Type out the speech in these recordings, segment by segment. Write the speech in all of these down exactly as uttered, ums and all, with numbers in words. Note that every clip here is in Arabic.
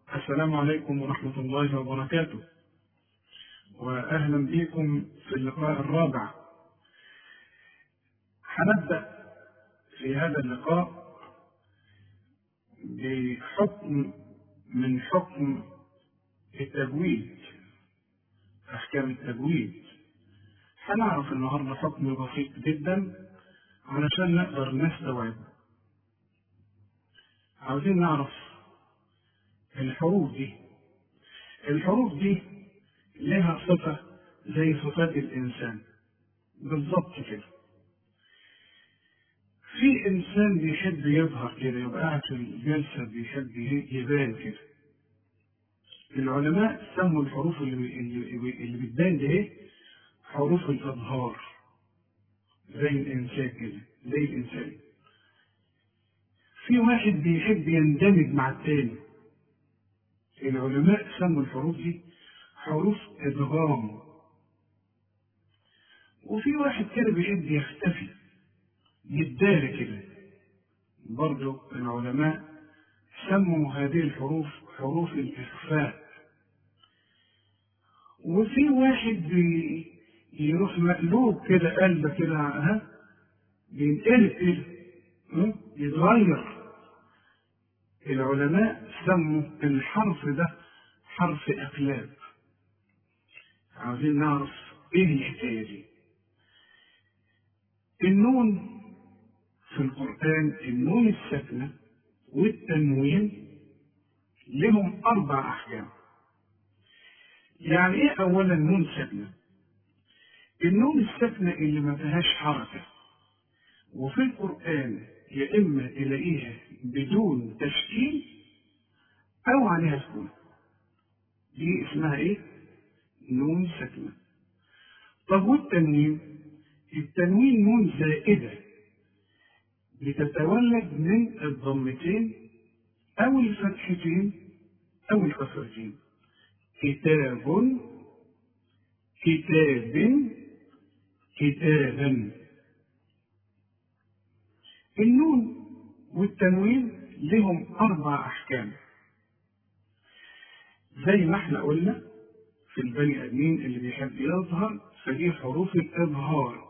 السلام عليكم ورحمة الله وبركاته، وأهلا بكم في اللقاء الرابع. هنبدأ في هذا اللقاء بحكم من حكم التجويد، أحكام التجويد. هنعرف النهاردة حكم بسيط جدا علشان نقدر نستوعبه. عاوزين نعرف الحروف دي الحروف دي لها صفة زي صفات الإنسان بالضبط كده. في إنسان بيحب يظهر كده، يبقى قاعد في الجلسة بيحب يبان كده. العلماء سموا الحروف اللي اللي, اللي بتبان دي ايه؟ حروف الإظهار، زي الإنسان كده، زي الإنسان. في واحد بيحب يندمج مع التاني، العلماء سموا الحروف دي حروف إدغام. وفي واحد كده بيحب يختفي، يتدارى كده، برضه العلماء سموا هذه الحروف حروف الإخفاء. وفي واحد بي يروح مقلوب كده، قلبه كده، ها، بينقلب كده، يتغير. العلماء سموا الحرف ده حرف إقلاب. عاوزين نعرف ايه الحكاية دي. النون في القرآن، النون الساكنة والتنوين لهم أربع أحكام. يعني إيه أولا نون ساكنة؟ النون الساكنة اللي ما فيهاش حركة، وفي القرآن يا إما تلاقيها بدون تشكيل أو عليها سكون، دي اسمها إيه؟ نون ساكنة. طب والتنوين؟ التنوين نون زائدة بتتولد من الضمتين أو الفتحتين أو الكسرتين. كتاب، كتاب، كتابا. النون والتنوين لهم أربع أحكام، زي ما احنا قلنا في البني آدمين اللي بيحب يظهر، فدي حروف الإظهار،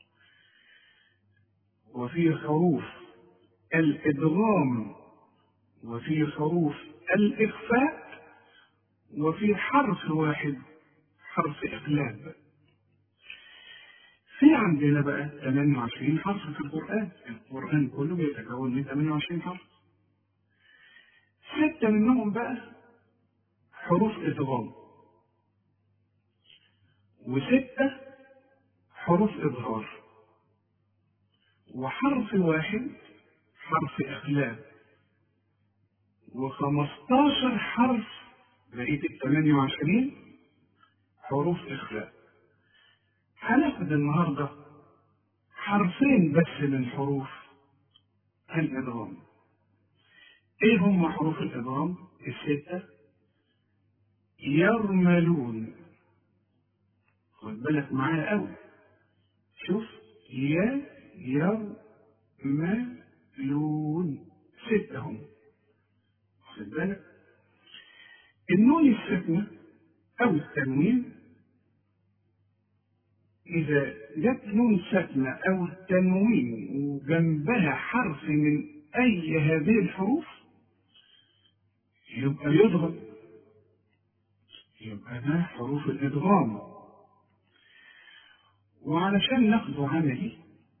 وفي حروف الإدغام، وفي حروف الإخفاء، وفي حرف واحد حرف إقلاب. في عندنا بقى ثمانية وعشرين حرف في القرآن. القرآن كله بيتكون من ثمانية وعشرين حرف. ستة منهم بقى حروف إدغام، وستة حروف إظهار، وحرف واحد حرف إقلاب، وخمستاشر حرف بقية الثمانية وعشرين حروف إخفاء. هناخد النهاردة حرفين بس من حروف الإدغام. إيه هم حروف الإدغام الستة؟ يرملون، خد بالك معايا قوي، شوف، يا يرملون، ستة هم، خد بالك. النون الساكنة أو التنوين، إذا جت نون ساكنة أو التنوين وجنبها حرف من أي هذه الحروف يبقى يضغم، يبقى ده حروف الإدغام. وعلشان ناخده عملي،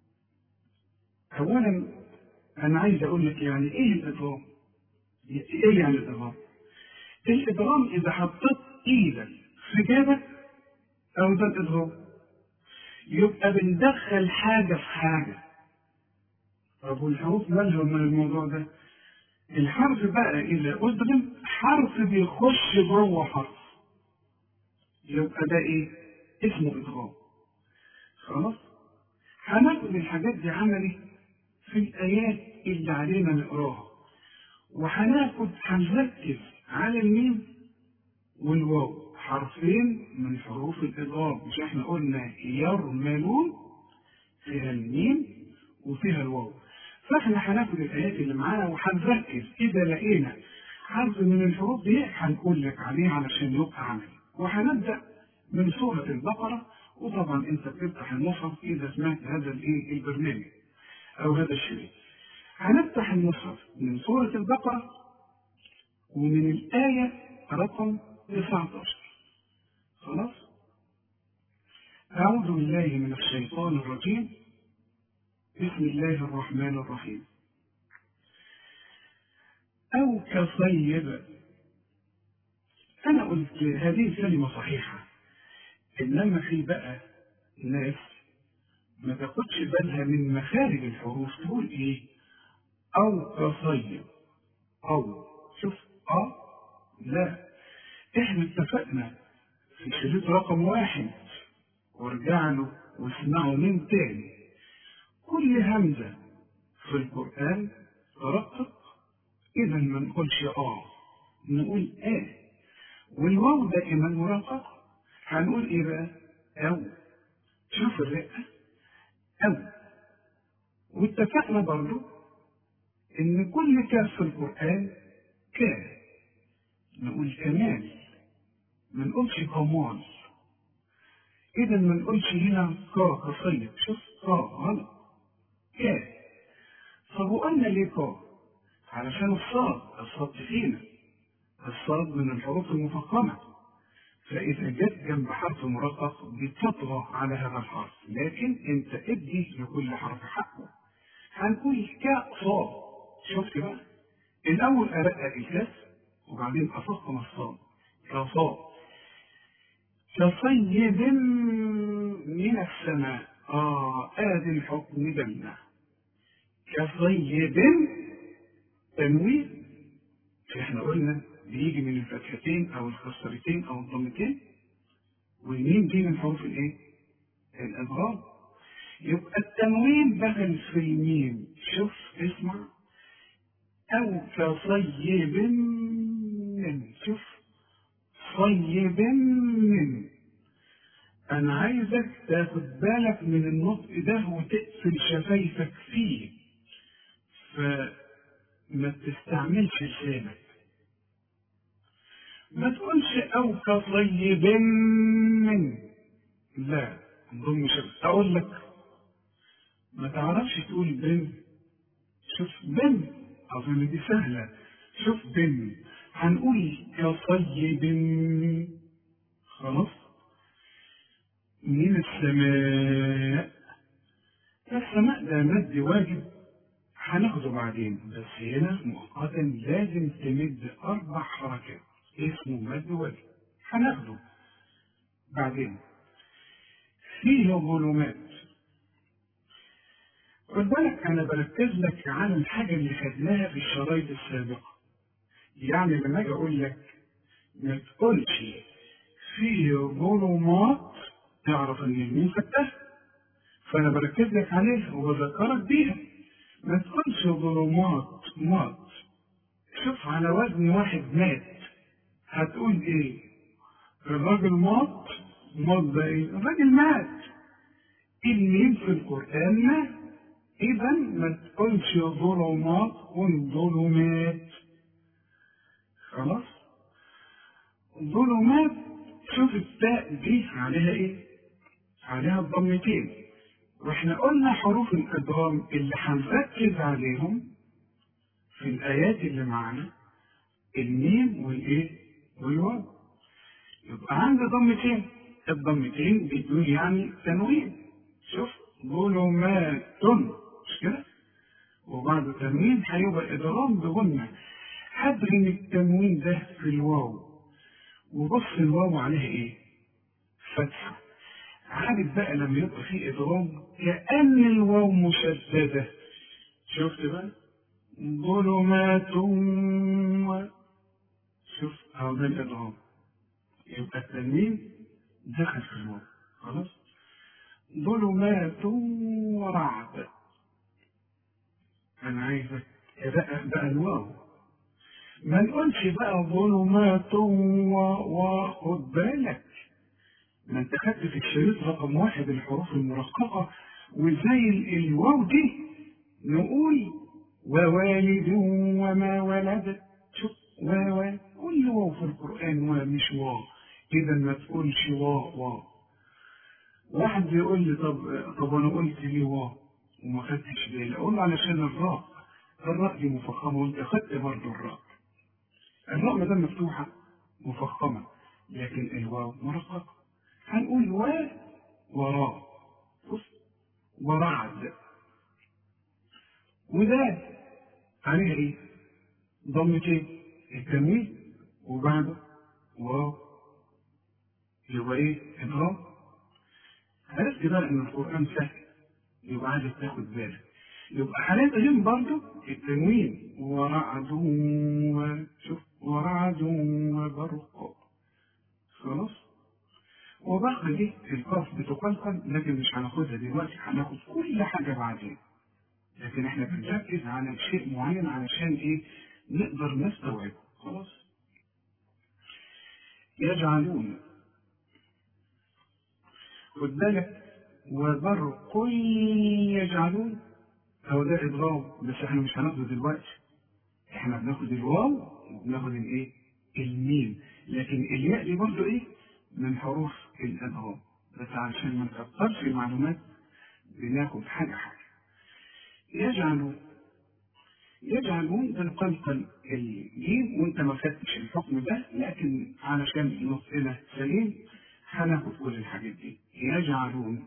أولا أنا عايز أقول لك يعني إيه الإدغام؟ إيه يعني الإدغام؟ الإدغام إذا حطيت إيدك في جيبك أو ده الإدغام، يبقى بندخل حاجة في حاجة. طب والحروف مالها من الموضوع ده؟ الحرف بقى إذا أدغم حرف بيخش جوه حرف، يبقى ده إيه؟ اسمه إدغام. خلاص؟ هناخد الحاجات دي عملي في الآيات اللي علينا نقراها، وهناخد هنركز على الميم والواو، حرفين من حروف الإدغام. مش احنا قلنا يرملون فيها الميم وفيها الواو، فاحنا هناخد الآيات اللي معانا وهنركز. إذا لقينا حرف من الحروف دي هنقول لك عليه علشان يبقى عملي. وهنبدأ من سورة البقرة، وطبعا انت بتفتح المصحف اذا سمعت هذا الايه البرنامج او هذا الشريط. هنفتح المصحف من سورة البقرة ومن الآية رقم تسعة عشر. خلاص؟ أعوذ بالله من الشيطان الرجيم. بسم الله الرحمن الرحيم. أو كصيب. أنا قلت هذه الكلمة صحيحة، إنما في بقى ناس ما تاخدش بالها من مخارج الحروف، تقول إيه؟ أو كصيب. أو شوف أه لا، إحنا اتفقنا في شريط رقم واحد، وارجع له واسمعوا من تاني. كل همزة في القرآن ترقق، إذا ما نقولش آه، نقول آه. والواو دائما مرقق، هنقول إيه بقى؟ أو. شوف الرقة أو. واتفقنا برضو إن كل كاف في القرآن كان، نقول كمال، ما نقولش كمال. إذا ما نقولش هنا كا كصيب، شوف كا غلط، كا. طب وقلنا ليه كا؟ علشان الصاد، الصاد فينا، الصاد من الحروف المفخمة، فإذا جت جنب حرف مرقق بتطغى على هذا الحرف، لكن أنت ادي لكل حرف حقه. هنقول كا صاد، شفت بقى؟ الأول أرقق الكاف وبعدين أفخم الصاد، كصاد. كصيب من السماء، آه آدي الحكم بينا. كصيب تنوين، احنا قلنا بيجي من الفتحتين او الكسرتين او الضمتين، والميم دي من حروف الايه؟ الادغام. يبقى التنوين دخل في الميم. شوف اسمع. او كصيب من، شوف صيب من. انا عايزك تاخد بالك من النطق ده وتقفل شفايفك فيه، فما تستعملش لسانك. ما تقولش أو كصيب من، لا، نضم شفايفك. أقول لك ما تعرفش تقول بن، شوف بن، أظن دي سهلة. شوف بن، هنقول كصيب. خلاص؟ من السماء. السماء ده مد واجب هناخده بعدين، بس هنا مؤقتا لازم تمد أربع حركات، اسمه مد واجب، هناخده بعدين. فيه ظلمات. خد بالك أنا بركز لك على الحاجة اللي خدناها في الشرايط السابقة. يعني لما أجي أقول لك ما تقولش فيه ظلمات، تعرف إن الميم فتحة، فأنا بركز لك عليها وبذكرك بيها. ما تقولش ظلمات مات. شوف على وزن واحد مات هتقول ايه؟ الراجل مات، مات ده ايه؟ الراجل مات. الميم في القرآن مات، اذا ما تقولش ظلمات، قل ظلمات. خلاص؟ ظلمات. شوف التاء دي عليها ايه؟ عليها الضمتين، واحنا قلنا حروف الادغام اللي هنركز عليهم في الآيات اللي معنا الميم والإيه؟ والواو. يبقى عندي ضمتين، الضمتين بدون يعني تنوين. شوف ظلمات، مش كده؟ وبعد التنوين هيبقى إدغام بغنة. هدغم التنوين ده في الواو، وبص الواو عليها إيه؟ فتحة. عارف بقى لما يبقى فيه إدغام كأن الواو مشددة. شفت بقى؟ ظلمات و، شوف اهو ده الادغام، يبقى التنوين دخل في الواو. خلاص؟ ظلمات ورعد. انا عايزك ترقق بقى الواو، ما نقولش بقى ظلمات و، وخد بالك ما انت خدت في الشريط رقم واحد الحروف المرققه، وزي الواو دي نقول ووالد وما ولد. شوف ووالد فيش واو، إذا ما تقولش واو واو. واحد بيقول لي طب طب أنا قلت لي واو وما خدتش بالي، أقول له علشان الراء الراء دي مفخمة وأنت خدت برضه الراء. الراء ما دام مفتوحة مفخمة، لكن الواو مرققة. هنقول و وراء، بص ورعد، وده عليها ايه؟ ضمتين، التنوين وبعده واو، يبقى ايه؟ اضراب. عرفت بقى ان القرآن سهل، يبقى عايزك تاخد بالك. يبقى حالتهم برضه التنوين ورعد، شوف ورعد وبرق، خلاص. وبعد دي القاف بتقلقل، لكن مش هناخدها دلوقتي، هناخد كل حاجة بعدين. لكن احنا بنركز على شيء معين علشان ايه؟ نقدر نستوعب. خلاص. يجعلون، خد بالك، وبرق يجعلون، هو ده إضراب، بس احنا مش هناخده دلوقتي. احنا بناخد الواو وبناخد الايه؟ الميم. لكن الياء دي برضه ايه؟ من حروف الإضراب، بس علشان ما نكترش المعلومات بناخد حاجة حاجة. يجعلون، يجعلون بنقلقل الجيم وانت ما خدتش الحكم ده، لكن علشان نصنا سليم هناخد كل الحاجات دي. يجعلون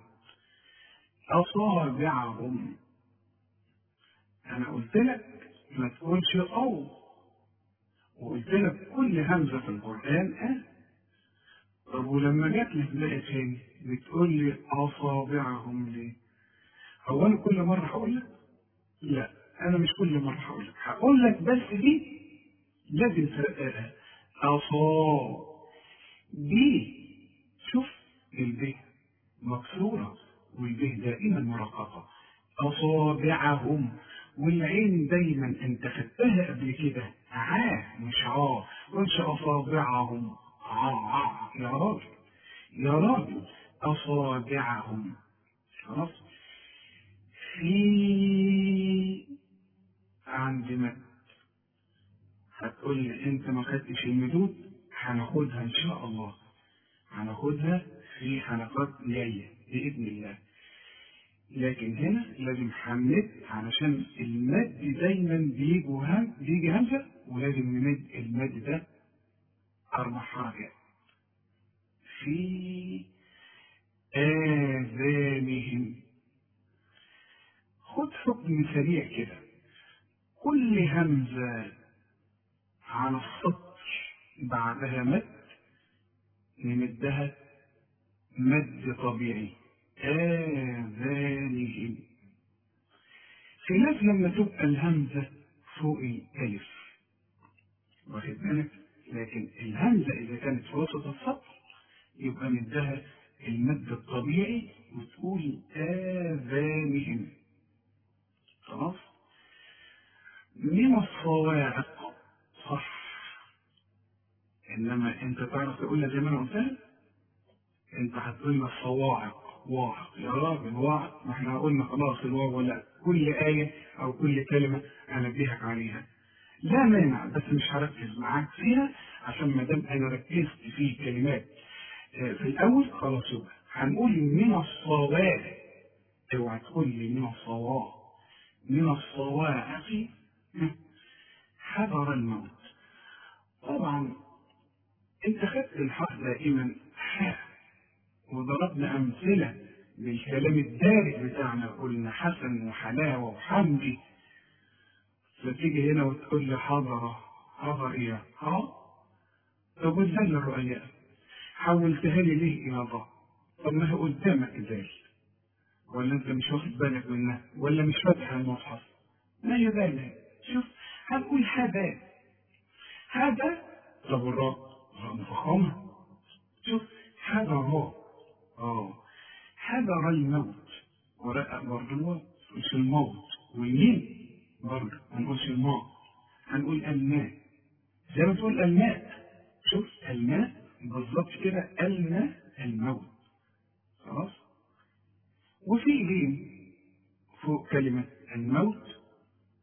أصابعهم، أنا قلت لك ما تقولش أو، وقلت لك كل همزة في القرآن أه. طب ولما جات لك بقى تاني بتقول لي أصابعهم ليه؟ هو أنا كل مرة هقول لك؟ لا، أنا مش كل مرة هقول لك، هقول لك بس دي لازم ترققها. أصا دي، شوف الب مكسورة والب دائما مرققة. أصابعهم، والعين دايما أنت خدتها قبل كده عا مش عا، قلش أصابعهم عا عا يا راجل يا راجل، أصابعهم. خلاص. في عندنا هتقول لي انت ما خدتش المدود، هناخدها ان شاء الله، هناخدها في حلقات جايه باذن الله. لكن هنا لازم حمد، علشان المد دايما بيجي هم بيجي همزه، ولازم نمد المد ده اربع حركات. في آذانهم، خد حكم سريع كده، كل همزه على السطر بعدها مد نمدها مد طبيعي. آذانهم، خلاف لما تبقى الهمزة فوق الألف، واخد بالك؟ لكن الهمزة إذا كانت في وسط السطر يبقى مدها المد الطبيعي وتقول آذانهم. خلاص. من الصواعق، صح، إنما أنت تعرف تقولها زي ما أنا قلتها؟ أنت هتقول لي الصواعق واعق يا راجل، واعق، ما احنا قلنا خلاص الواو، ولا كل آية أو كل كلمة أنبهك عليها. لا مانع، بس مش هركز معاك فيها، عشان ما دام أنا ركزت في كلمات في الأول خلاص يبقى هنقول من الصواعق. اوعى تقول لي من الصواعق، من الصواعق حذر الموت. طبعا انت خدت الحق دائما حاء، وضربنا أمثلة بالكلام الدارج بتاعنا، قلنا حسن وحلاوة وحمدي، فتيجي هنا وتقول لي حضرة، حضر إيه؟ ها؟ طب والذل الرؤياء حولتها لي ليه إلى ضاء؟ طب ما هي قدامك ذال، ولا أنت مش واخد بالك منها، ولا مش فاتح المصحف؟ ما هي ذال. شوف، هنقول هذا هذا، طب الراء راء مفخمة، شوف هذا راء، اه حذر الموت، ورقق برضه الواو، مش الموت، والمين برضه ما نقولش الماء، هنقول الماء، زي ما تقول الماء، شوف الماء بالظبط كده، الماء الموت. خلاص. وفي جيم فوق كلمة الموت،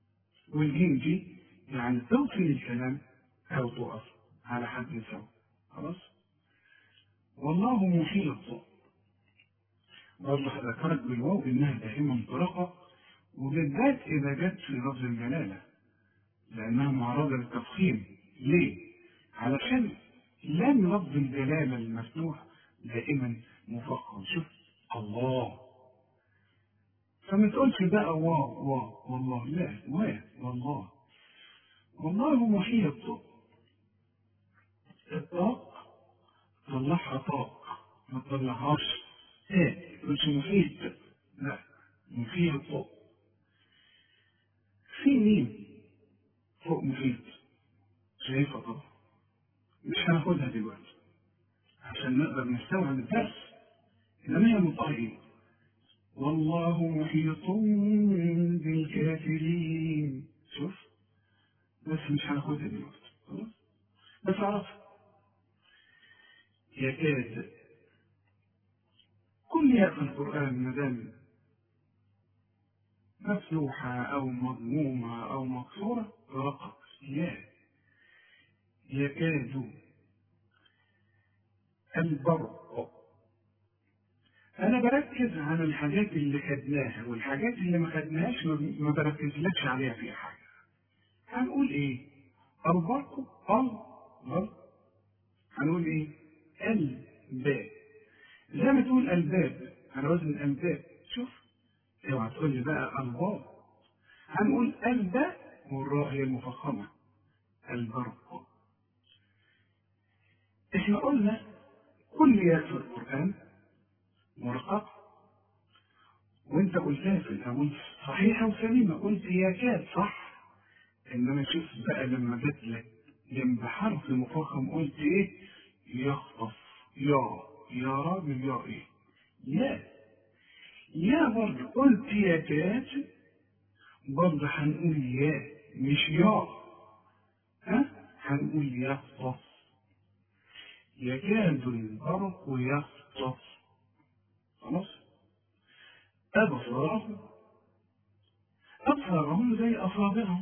والجيم دي يعني توصل الكلام أو تقف على حد سواء. خلاص. والله محيط برضه هذكرك بالواو إنها دائما مطلقة، وبالذات إذا جت في لفظ الجلالة لأنها معرضة للتفخيم. ليه؟ علشان لام لفظ الجلالة المفتوح دائما مفخم. شوف الله، فما تقولش بقى واو واو والله، لا، وا والله. والله محيط. الطاق طلعها طاق، ما تطلعهاش تاء، ما تقولش محيط، لا، محيط. في مين فوق محيط شايفها طبعا، مش هناخدها دلوقتي عشان نقدر نستوعب الدرس، انما هي مطهرين. والله محيط بالكافرين. شوف، بس مش هناخدها دلوقتي خلاص، بس عرف. يكاد. كل ياء في القرآن مادام مفتوحة أو مضمومة أو مكسورة رقق يا. يكاد البرق. أنا بركز على الحاجات اللي خدناها، والحاجات اللي ما خدناهاش ما بركزلكش عليها في حاجة. هنقول إيه؟ البرق البرق. هنقول إيه؟ الباب. زي ما تقول الباب على وزن الباب. شوف، اوعى تقول لي بقى الباب. هنقول الباب والراء هي المفخمة. البرق. احنا قلنا كل ياء في القرآن مرقق، وانت قلتها في الاول صحيحة وسليمة، قلت يكاد صح. انما شوف بقى لما جت لك جنب حرف مفخم قلت ايه؟ يخطف. يا يا راجل يا ايه؟ يا يا برضه قلت يكاد، برضه هنقول يا مش يا. ها؟ هنقول يخطف. يكاد البرق يخطف. خلاص. أبصارهم. أبصارهم زي أصابعهم.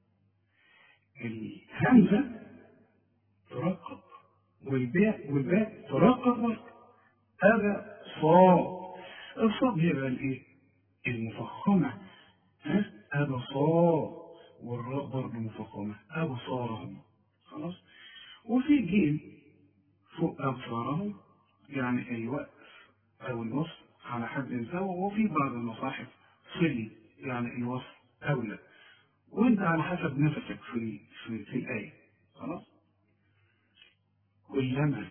الهمزة ترقق، والباء والباء ترقق برضه. هذا صاد. الصاد هي بقى الايه؟ المفخمة. ها؟ هذا صاد، والراء برضه مفخمة. أبصارهم. خلاص. وفي جيم فوق أبصارهم، يعني الوقف أو الوصف على حد سواء، وفي بعض المصاحف صلي يعني الوصف أولى، وأنت على حسب نفسك في في, في الآية. خلاص. كلما.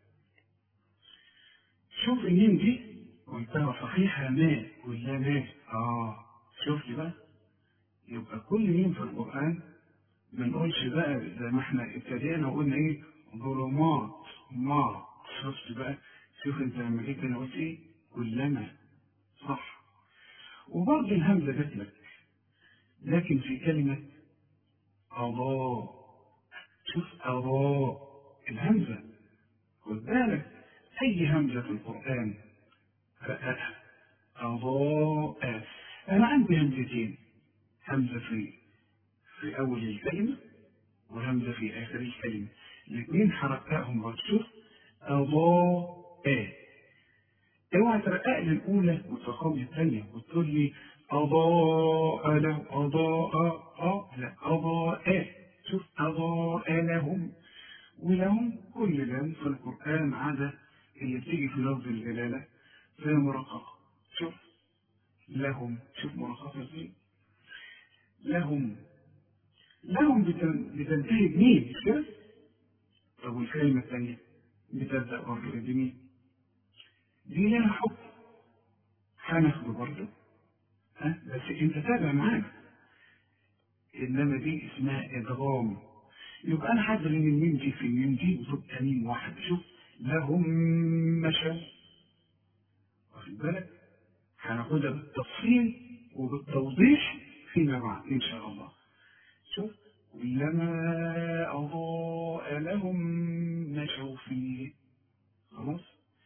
شوف الميم دي قلتها صحيحة ما ولا ما. آه شوف لي بقى، يبقى كل ميم في القرآن ما نقولش بقى زي ما احنا ابتدينا وقلنا ايه؟ ظلمات ما. شفت بقى؟ شوف انت لما جيت انا قلت ايه؟ كلما. صح. وبرضه الهمزة جت لك، لكن في كلمة أضاء. شوف أضاء الهمزة، خد بالك أي همزة في القرآن رققها. أضاء. أنا عندي همزتين، همزة في في أول الكلمة وهمزة في آخر الكلمة، الاثنين حركتهم برضه. شوف أضاء. اوعى ترقق لي الأولى وتفخم الثانية وتقول لي أضاء له أضاء أه لا أضاء. شوف أضاء لهم. ولهم كل لام في القرآن عدا اللي بتيجي في لفظ الجلالة فهي مرققة. شوف لهم. شوف مرققة ازاي. لهم. لهم بتنتهي بمين مش كده؟ طب والكلمة الثانية بتبدأ برضه بمين؟ دي لها حكم هناخده برضه، ها بس انت تابع معانا. انما دي اسمها ادغام. يبقى انا هدغم الميم دي في الميم دي وتبقى ميم واحد. شوف لهم مشوا. واخد بالك؟ هناخدها بالتفصيل وبالتوضيح فيما بعد ان شاء الله. شوف كلما اضاء لهم مشوا فيه. خلاص.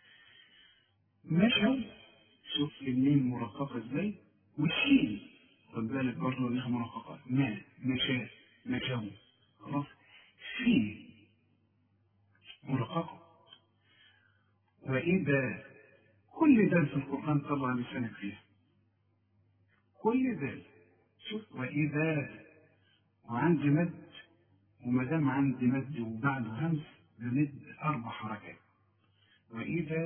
مشوا. شوف الميم مرققه ازاي، والشين خد بالك برضه انها مرققه. ما مشى مشوا. خلاص. في مرققة. وإذا كل ذلك في القرآن طلع لسانك فيها، كل ذلك. شوف وإذا، وعندي مد، وما دام عندي مد وبعده همس بمد أربع حركات. وإذا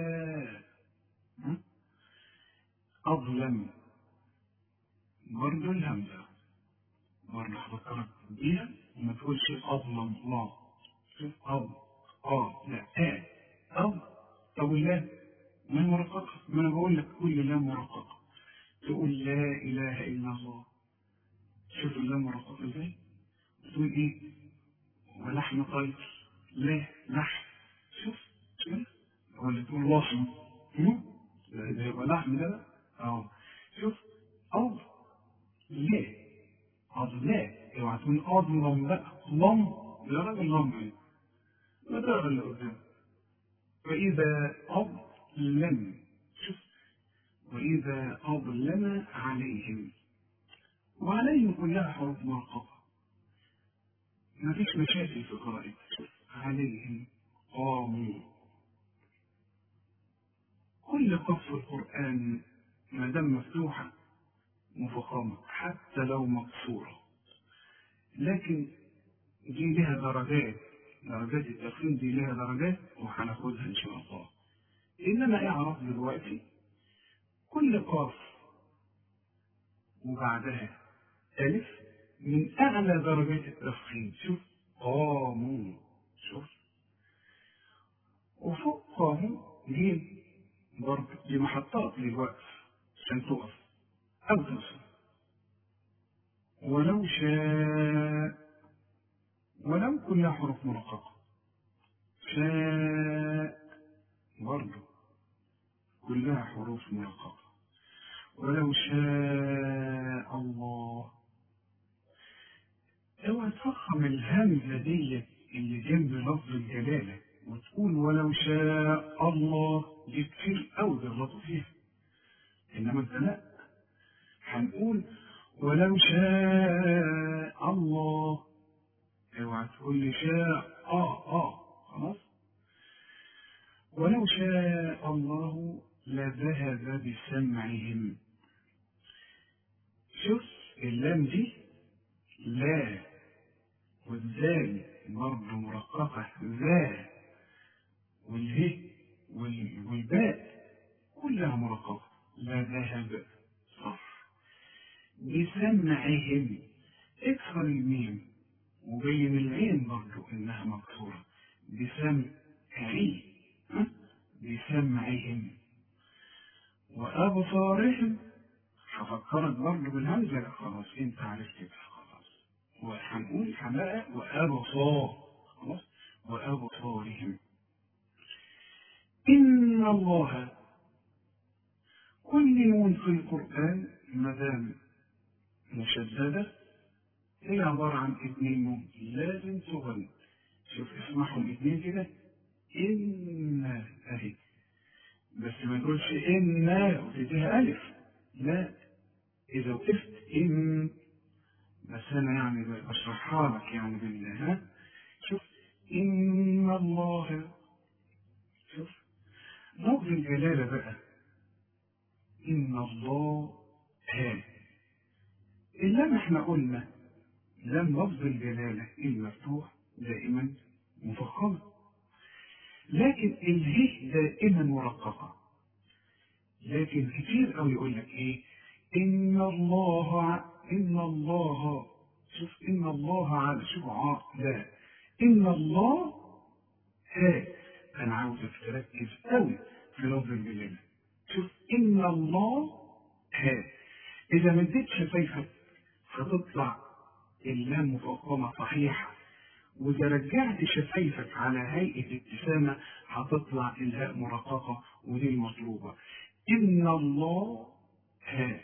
أظلم برضه الهمزة، برضه هفكرك بيها وما تقولش أظلم لا. شوف أظ آه لا آه أظ. طب والله ما هي مرققة؟ ما أنا بقول لك كل لا مرققة. تقول لا إله إلا الله، شوف اللا مرققة إزاي؟ تقول إيه؟ ولحم طير، لا لحم. شوف كده، ولا تقول لحم؟ لا ده يبقى لحم ده بقى. أهو شوف أظ لا أظ لا، اوعى تقول أظلم بقى لم، يا راجل لم إيه؟ ما تقرا اللي قدام. وإذا أظلم، شوف وإذا أظلم عليهم، وعليهم كلها حروف مرققة، ما فيش مشاكل في قراءتها. عليهم قاموا، كل قف في القرآن ما دام مفتوحة مفخمة حتى لو مكسورة، لكن دي لها درجات، درجات التفخيم دي لها درجات وهناخدها إن شاء الله. إنما اعرف دلوقتي كل قاف وبعدها ألف من أعلى درجات التفخيم. شوف قاموا، شوف وفوق قاموا جيم برضه، دي محطات للوقف عشان تقف أو توصل. ولو شاء، ولو كلها حروف مرققة. شاء برضه كلها حروف مرققة. ولو شاء الله، اوعى تفخم الهمزة دي اللي جنب لفظ الجلالة وتقول ولو شاء الله، دي كتير قوي بيغلطوا فيها. انما انت لا، هنقول ولو شاء الله، اوعى تقول لي شاء اه اه خلاص. ولو شاء الله لذهب بسمعهم. شوف اللام دي لا، والذال برضه مرققة ذا، والهي والباء كلها مرققة. لا ذهب صح بسمعهم، اكسر الميم وبين العين برضه انها مكسورة. بسمعي بسمعهم. وابصارهم هفكرك برضه بالهمزة، خلاص انت عرفت كده خلاص. وهنقول حلقة وابصار، خلاص وابصارهم. إن الله، كل نون في القرآن مدام مشددة هي عبارة عن اثنين نون لازم تغن. شوف اسمعهم اثنين كده، إن أهي، بس ما تقولش إن وتديها ألف، لا، إذا وقفت إن، بس أنا يعني بشرحها لك يعني بالله. ها شوف إن الله، شوف لفظ الجلالة بقى إن الله ها. اللام احنا قلنا لام لفظ الجلالة المفتوح دائما مفخمة، لكن الهي دائما مرققة. لكن كتير قوي يقول لك ايه إن الله ع... إن الله، شوف إن الله على، شوف ع لا، إن الله ها. أنا عاوزك تركز قوي في لفظ الجلالة. شوف إن الله ها، إذا مديت شفايفك هتطلع اللام مفخمة صحيحة، وإذا رجعت شفايفك على هيئة ابتسامة هتطلع الهاء مرققة، ودي المطلوبة. إن الله ها.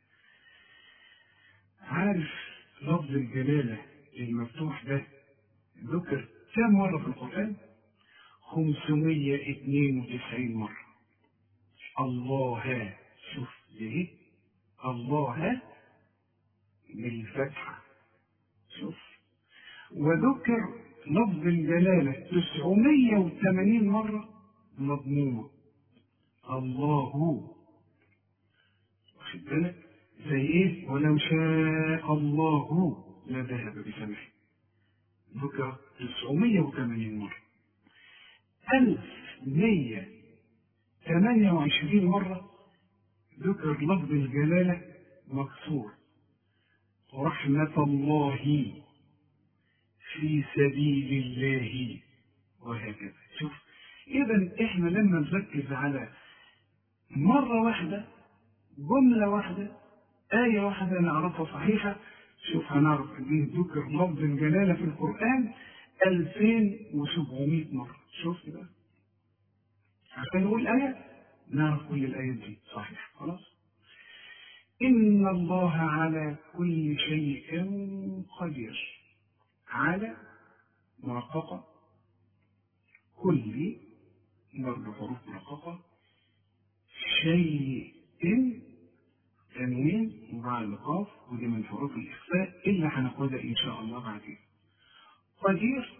عارف لفظ الجلالة المفتوح ده ذكر كم مرة في القرآن؟ خمسمية واثنين وتسعين مرة. الله ها، شوف ليه الله ها بالفتحة، شوف. وذكر لفظ الجلالة تسعمية وثمانين مرة مضمومة الله، واخد بالك؟ زي ايه؟ ولو شاء الله لذهب بسمعه، ذكر تسعمية وثمانين مرة. ألف ومية وثمانية وعشرين مرة ذكر لفظ الجلالة مكسور، رحمة الله في سبيل الله، وهكذا. شوف، إذا إحنا لما نركز على مرة واحدة، جملة واحدة، آية واحدة نعرفها صحيحة، شوف هنعرف إن ذكر لفظ الجلالة في القرآن ألفين وسبعمائة مرة. شوف كده، عشان نقول آية نعرف كل الآيات دي صحيح. خلاص. إن الله على كل شيء قدير، على مرققة، كل برضه حروف مرققة، شيء تنوين وبعد قاف، ودي من حروف الإخفاء اللي هناخدها إن شاء الله بعدين. قدير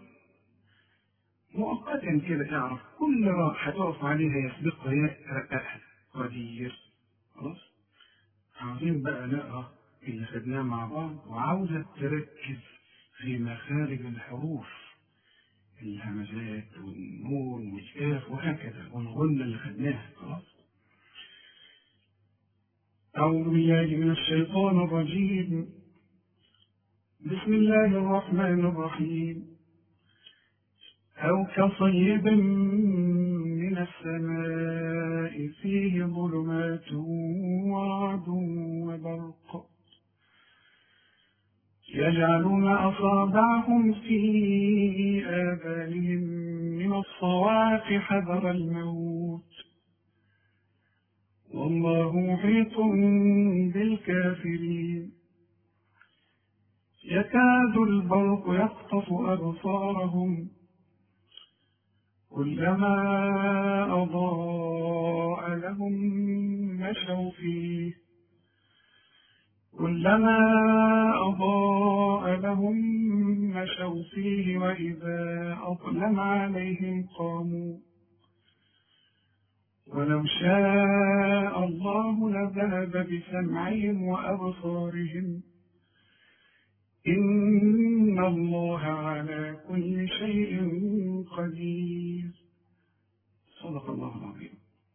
مؤقتا كده اعرف كل راء هتقف عليها يسبقها ياء رققها، قدير. خلاص. عاوزين بقى نقرا اللي خدناه مع بعض، وعاوزك تركز في مخارج الحروف، الهمزات والنون والكاف وهكذا، والغنة اللي خدناها. خلاص. أعوذ بالله من الشيطان الرجيم، بسم الله الرحمن الرحيم. أو كصيب من السماء فيه ظلمات ورعد وبرق يجعلون أصابعهم في آذانهم من الصواعق حذر الموت والله محيط بالكافرين. يكاد البرق يخطف أبصارهم كلما أضاء لهم مشوا فيه كلما أضاء لهم مشوا فيه وإذا أظلم عليهم قاموا ولو شاء الله لذهب بسمعهم وأبصارهم إن الله على كل شيء قدير. صدق الله العظيم.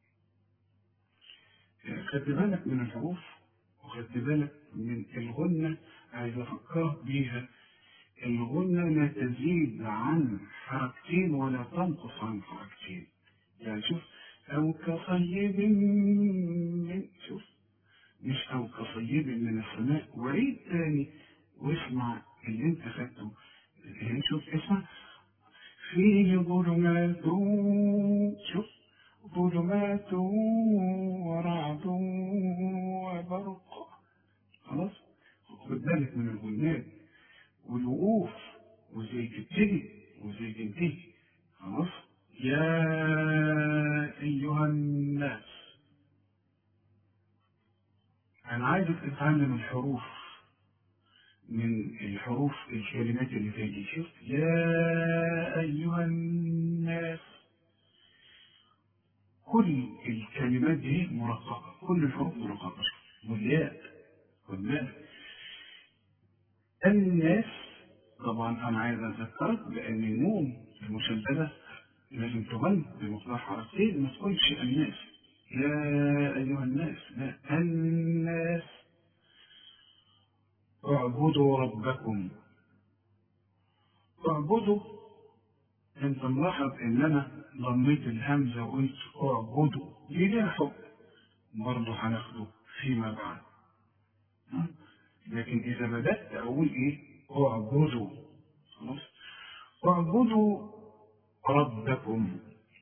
خدت بالك من الحروف وخدت بالك من الغنة، عايز أفكرك بيها. الغنة لا تزيد عن حركتين ولا تنقص عن حركتين. يعني شوف، أو كصيب من، شوف، مش أو كصيب من السماء. وعيد تاني واسمع اللي انت خدته. يعني شوف، اسمع، فيه ظلمات، شوف، ظلمات ورعد وبرق. خلاص. خد بالك من الغنات والوقوف، وزي تبتدي وزي تنتهي. خلاص. يا أيها الناس، أنا عايزك تتعلم الحروف من الحروف الكلمات اللي زي دي. شوف، يا أيها الناس، كل الكلمات دي مرققة، كل الحروف مرققة، والياء والماء. الناس طبعا أنا عايز أذكرك بأن النون المشددة لازم تغن بمقدار حركتين، ما تقولش الناس يا أيها الناس، لا، الناس. اعبدوا ربكم. اعبدوا، انت ملاحظ ان انا ضميت الهمزه وقلت اعبدوا، دي ليها حكم برضه هناخده فيما بعد. لكن اذا بدات اقول ايه؟ اعبدوا. خلاص. اعبدوا ربكم.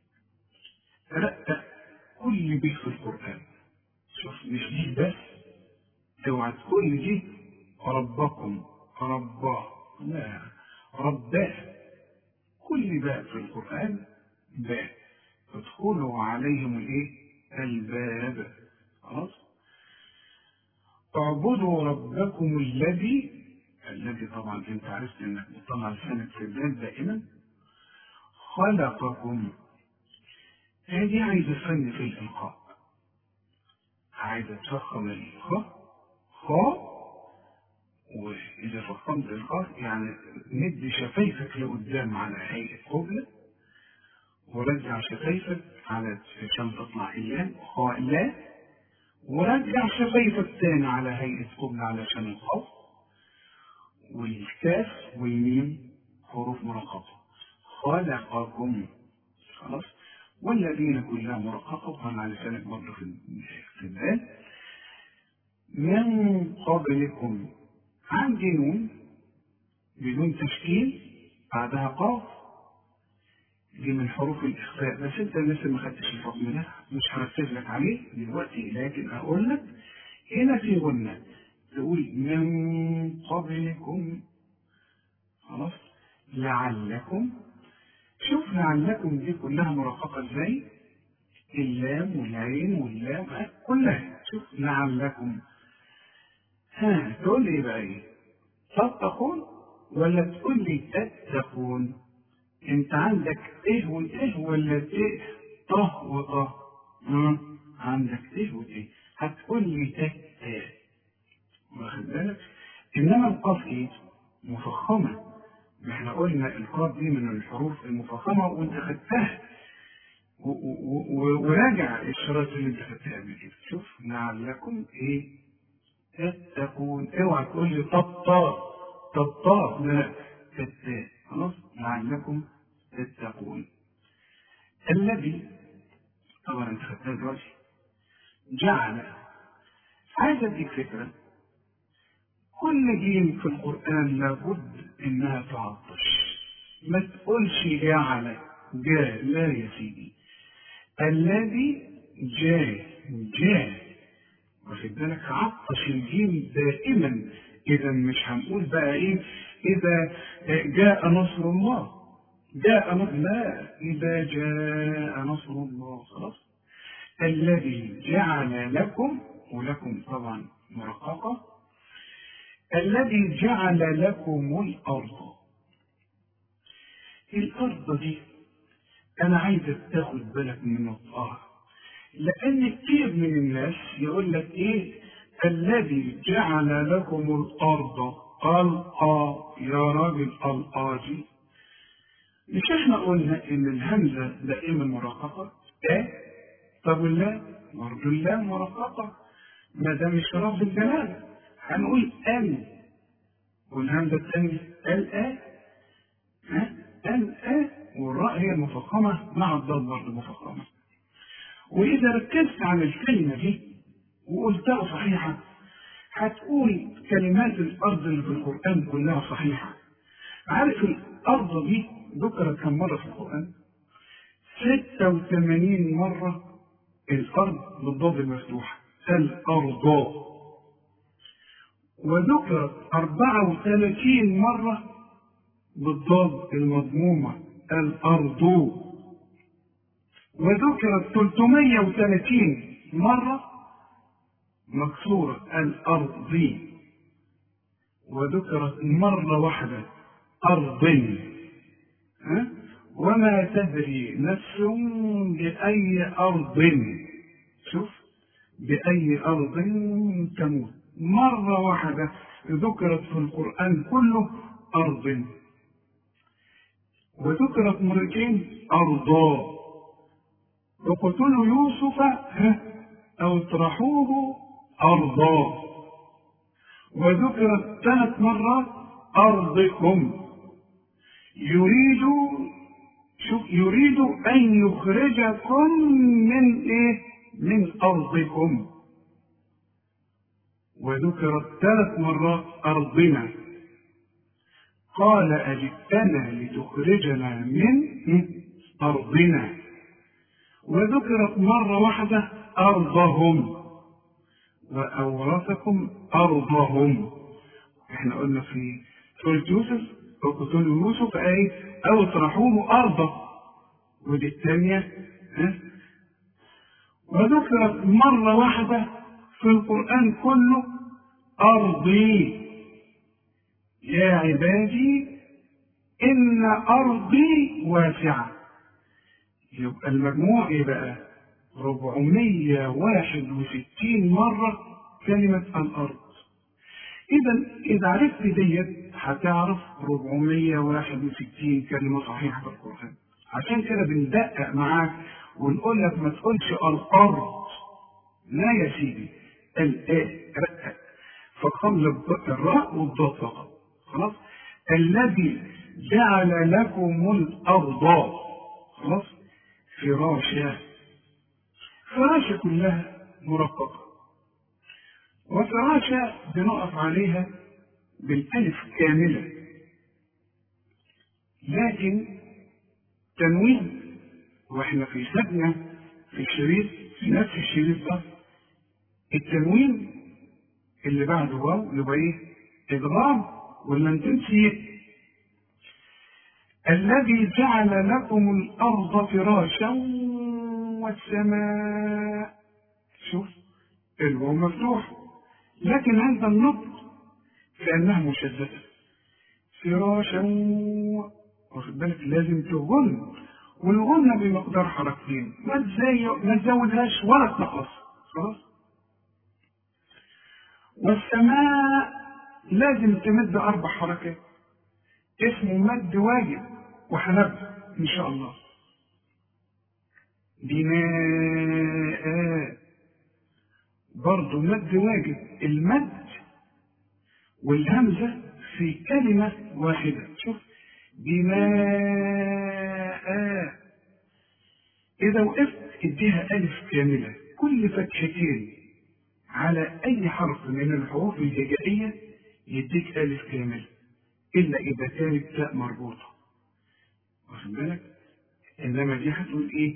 رقق كل بيت في القران. شوف، مش دي بس، اوعى تقول دي ربكم رباه، لا، رباه. كل باء في القرآن باء تدخلوا عليهم الايه؟ الباب. خلاص. اعبدوا ربكم الذي، الذي طبعا انت عرفت انك بتطلع لسانك في البال دائما. خلقكم، هذه عايزة فن في الإلقاء، عايزة تفخم الخاء خاء، وإذا فخمت الخاء يعني ندي شفايفك لقدام على هيئة قبلة، ورجع شفايفك على عشان تطلع اللام خاء لا، ورجع شفايفك تاني على هيئة قبلة علشان الخاء، والكاف والميم حروف مرققة. خلقكم خلاص، والذين كلها مرققة وكان على لسانك برضه في البال. من قبلكم، عندي نون بدون تشكيل بعدها قاف، دي من حروف الإخفاء، بس أنت لسه ما خدتش الحكم ده، مش هركز لك عليه دلوقتي، لكن أقول لك هنا في غنة تقول من قبلكم خلاص. لعلكم، شوف لعلكم دي كلها مرققة ازاي، اللام والعين واللام كلها، شوف لعلكم. ها تقول لي بقى ايه، تتقون ولا تقول لي تتقون؟ انت عندك ايه وايه ولا ايه طه وطه؟ عندك ايه وايه، هتقول لي تت، واخد بالك؟ انما القاف ايه؟ مفخمه، ما احنا قلنا القاف دي من الحروف المفخمه وانت خدتها، وراجع الشرايط اللي انت خدتها قبل كده. شوف لعلكم ايه تتقون، اوعى تقول لي طبطا طبطا، لا تتا، خلاص لعلكم تتقون. الذي طبعا انت خدتها دلوقتي. جعل، عايز اديك فكره، كل جيم في القران لابد انها تعطش، ما تقولش جعل جاء، لا يا سيدي، الذي جاء جاء، واخد بالك؟ عطش الجيم دائما، اذا مش هنقول بقى ايه اذا جاء نصر الله، جاء نصر، لا، اذا جاء نصر الله خلاص. الذي جعل لكم، ولكم طبعا مرققه، الذي جعل لكم الارض. الارض دي انا عايزك تاخد بالك من نطقها، لان كتير من الناس يقول لك ايه الذي جعل لكم الارض القى، يا راجل القى دي، مش احنا قلنا ان الهمزه دائما مرققه؟ اه طب واللام برضه اللام مرققه، ما ده مش رب الجلال، هنقول ال، والهمزه الثانيه ال اه ها ال اه، والراء هي المفخمه مع الضاد برضه مفخمه. وإذا ركزت على الكلمة دي وقلتها صحيحة هتقول كلمات الأرض اللي في القرآن كلها صحيحة. عارف الأرض دي ذكرت كم مرة في القرآن؟ ستة وثمانين مرة الأرض بالضاد المفتوحة الأرض، وذكرت أربعة وثلاثين مرة بالضاد المضمومة الأرض، وذكرت ثلاثمائة وثلاثين مرة مكسورة الأرضي، وذكرت مرة واحدة أرض. ها؟ وما تدري نفس بأي أرض، شوف بأي أرض تموت، مرة واحدة ذكرت في القرآن كله أرض، وذكرت مرتين أرضا. وقتلوا يوسف أو اطرحوه أرضا، وذكرت ثلاث مرات أرضكم. يريد، شوف يريد أن يخرجكم من إيه؟ من أرضكم، وذكرت ثلاث مرات أرضنا. قال أجئتنا لتخرجنا من أرضنا، وذكرت مرة واحدة أرضهم، وأورثكم أرضهم. احنا قلنا في سورة يوسف وقتلوا يوسف أي أو اطرحوه أرضا، ودي الثانية. وذكرت مرة واحدة في القرآن كله أرضي، يا عبادي إن أرضي واسعة. يبقى المجموع إيه بقى؟ أربعمائة وواحد وستين مرة كلمة الأرض. إذا إذا عرفت ديت هتعرف أربعمائة وواحد وستين كلمة صحيحة في القرآن. عشان كده بندقق معاك ونقول لك ما تقولش الأرض، لا يا سيدي، الآ رقق فقبل الراء والضاد فقط. خلاص؟ الذي جعل لكم الأرض، خلاص، فراشا. فراشة كلها مرققة، وفراشة بنقف عليها بالألف كاملة، لكن تنوين. واحنا في خدنا في الشريط، في نفس الشريط ده، التنوين اللي بعده واو يبقى ايه؟ ادغام ولا انت نسيت؟ الذي جعل لكم الارض فراشا والسماء. شوف الواو مفتوح، لكن عند النطق كأنها مشددة. فراشا، واخد بالك؟ لازم تغن، والغنة بمقدار حركتين، ما تزودهاش ولا تنقص. خلاص؟ والسماء لازم تمد أربع حركات، اسمه مد واجب، وهنبدأ إن شاء الله. بناء برضه مد واجب، المد والهمزة في كلمة واحدة. شوف بناء، إذا وقفت اديها ألف كاملة، كل فتحتين على أي حرف من الحروف الهجائية يديك ألف كاملة، إلا إذا كانت تاء مربوطة، واخد بالك؟ إنما دي هتقول إيه؟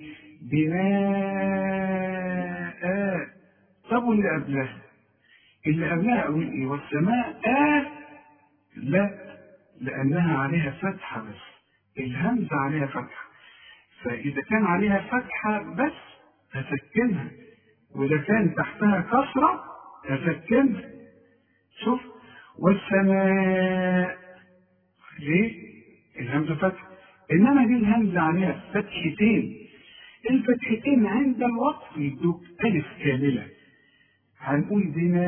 بناء. طب واللي قبلها؟ اللي قبلها أقول إيه؟ والسماء آه؟ لا، لأنها عليها فتحة بس، الهمزة عليها فتحة، فإذا كان عليها فتحة بس هسكنها، وإذا كان تحتها كسرة هسكنها. شوف والسماء، ليه؟ الهمزة فتحة، إنما دي الهمزة عليها فتحتين، الفتحتين عند الوقف يدوك ألف كاملة. هنقول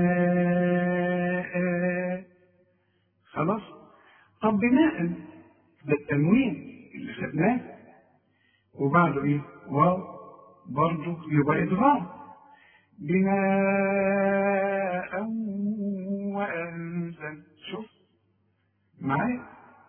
بناء. خلاص؟ طب بناء ده التنوين اللي خدناه، وبعده ايه؟ واو برضه يبقى ادغام. بناء وانزل. شوف معايا؟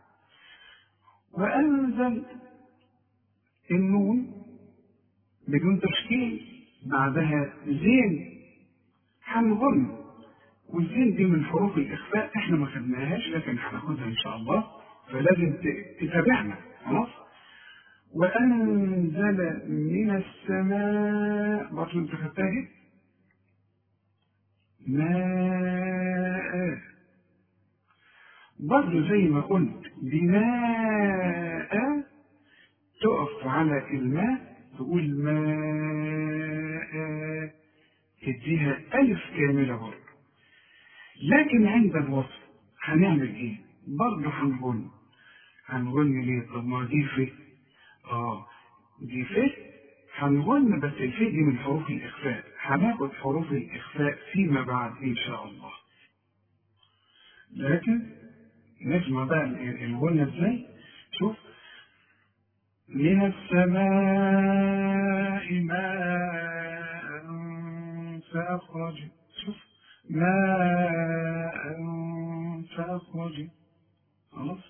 وانزل النون بدون تشكيل، بعدها زين هنغن، والزين دي من حروف الاخفاء احنا ما خدناهاش، لكن هناخدها ان شاء الله، فلازم تتابعنا. خلاص؟ وأنزل من السماء، برضه انت خدتها ماء، برضه زي ما قلت بناء، تقف على الماء تقول ماء، تديها ألف كاملة برضه. لكن عند الوصف هنعمل ايه؟ برضه هنغن. هنغن ليه؟ طب ما دي في اه دي في هنغن، بس الفي دي من حروف الإخفاء، هناخد حروف الإخفاء فيما بعد إن شاء الله. لكن نسمع بقى الغنى إزاي. شوف من السماء ماء فأخرج. شوف ماء فأخرج. خلاص؟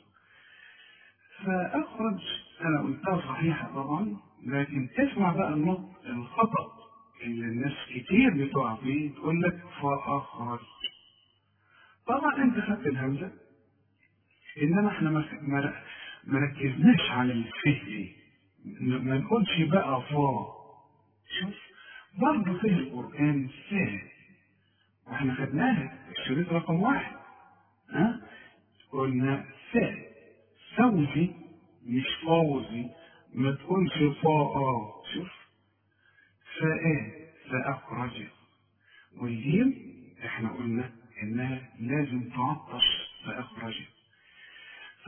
فأخرج أنا قلتها صحيحة طبعا، لكن تسمع بقى النطق الخطأ اللي الناس كتير بتقع فيه، تقول لك فأخرج. طبعا أنت خدت الهمزة، إنما إحنا ما ركزناش على الفه دي، ما نقولش بقى فا. شوف برضه فيه القرآن فا، وإحنا خدناها الشريط رقم واحد. ها؟ قلنا فا فوزي مش فوزي، ما تقولش فاء. شوف فاء فأخرج، والجيم احنا قلنا انها لازم تعطش فأخرج،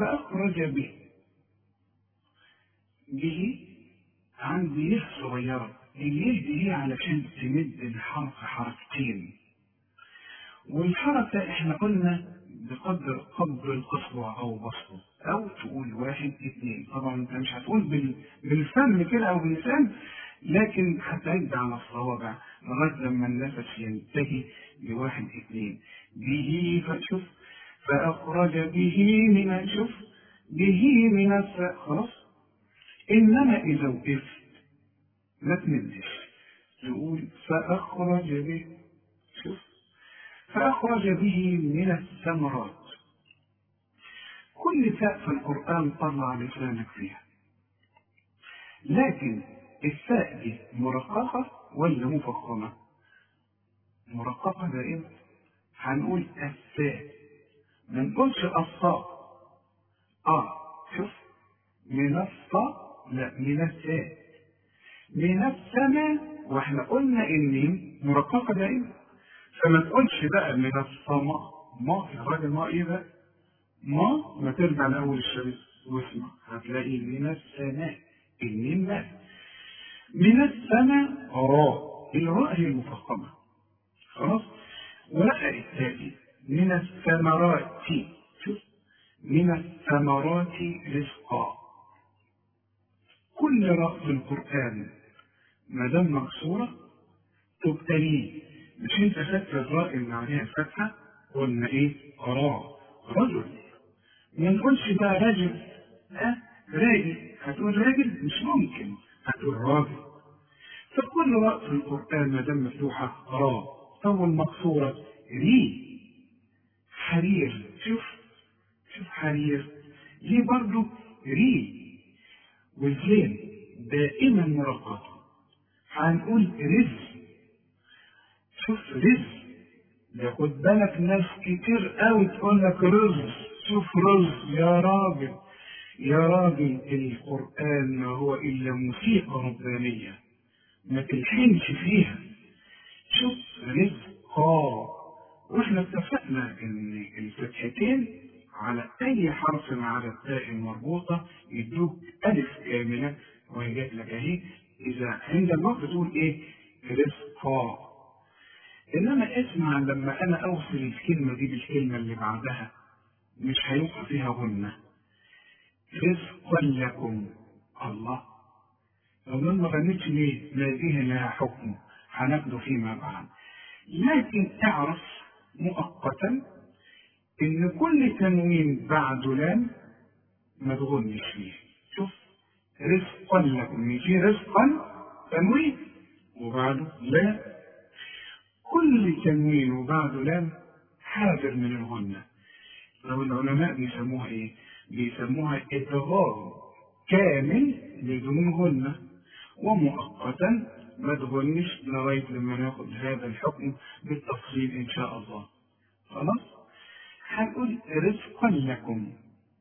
فأخرج به. به عندي يه صغيرة، اليه دي هي علشان تمد الحرف حركتين، والحركة احنا قلنا بقدر قدر الأصبع أو بسطه، أو تقول واحد اتنين. طبعا أنت مش هتقول بال... بالفم كده أو باللسان، لكن هتعد على الصوابع لغاية لما النفس ينتهي بواحد اتنين. به فشوف، فأخرج به من، شوف به من الس... خلاص. إنما إذا وقفت ما تمدش، تقول فأخرج به. شوف، فأخرج به من الثمرات. كل تاء في القرآن طلع لسانك فيها، لكن التاء دي مرققة ولا مفخمة؟ مرققة دائما، هنقول التاء، ما نقولش الصاء. اه شوف، من الصاء لا، من التاء. من السماء، واحنا قلنا ان مرققة دائما، فما تقولش بقى من الصماء. ما يا راجل، ما ايه ده؟ ما ما ترجع لاول الشريط واسمع، هتلاقي من السماء، الميم لا. من السماء راء، الراء هي المفخمة، خلاص. ولا التالي من الثمرات، شوف، من الثمرات رزقا. كل راء في القرآن ما دام مكسورة تبقى ليه. مش انت فاكر الراء اللي عليها الفتحة؟ قلنا ايه؟ راء، رجل. ما نقولش بقى رجل، ها راجل، هتقول راجل مش ممكن، هتقول راجل. فكل راء في القرآن ما دام مفتوحة راء. طب المكسورة ري، حرير. شوف شوف حرير، ليه برضو ري. والزين دائما مرققة، هنقول رزق. شوف رزق، ده خد بالك ناس كتير قوي تقول لك رزق. شوف رزق يا راجل، يا راجل القرآن ما هو إلا موسيقى ربانية، ما تلحنش فيها. شوف رزقا. واحنا اتفقنا ان الفتحتين على اي حرف ما عدا التاء المربوطة يدوك الف كاملة، وهي جات لك اهي. اذا عند الوقت تقول ايه؟ رزقا. انما اسمع، لما انا اوصل الكلمة دي بالكلمة اللي بعدها مش هيبقى فيها غنة. رزقا لكم. الله، طب ما غنيتش ليه؟ ما فيه لها حكم، هناخده فيما بعد. لكن اعرف مؤقتا ان كل تنوين بعده لام ما تغنش فيه. شوف رزقا لكم، في رزقا تنوين وبعده لا، كل تنوين وبعده لام حاضر من الغنة. لو العلماء بيسموها ايه؟ بيسموها ادغام كامل بدون غنة، ومؤقتا ما تغنش لغاية لما ناخد هذا الحكم بالتفصيل إن شاء الله. خلاص؟ هنقول رزقا لكم.